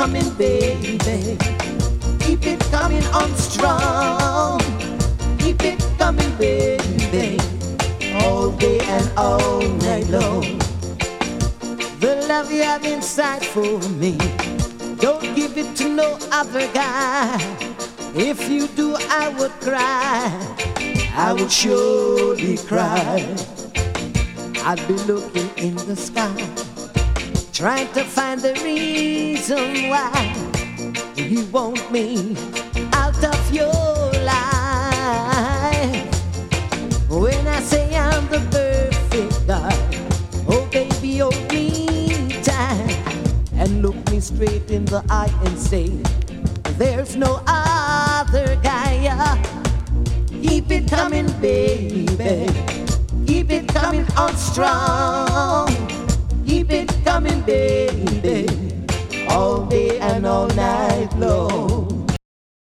coming, baby. Keep it coming on strong. Keep it coming, baby. All day and all night long. The love you have inside for me, don't give it to no other guy. If you do, I would cry. I would surely cry. I'd be looking in the sky, trying to find the reason why you want me out of your life. When I say I'm the perfect guy, oh baby, hold me tight and look me straight in the eye and say, there's no other guy. Keep it coming, baby. Keep it coming on strong. Keep it coming, baby.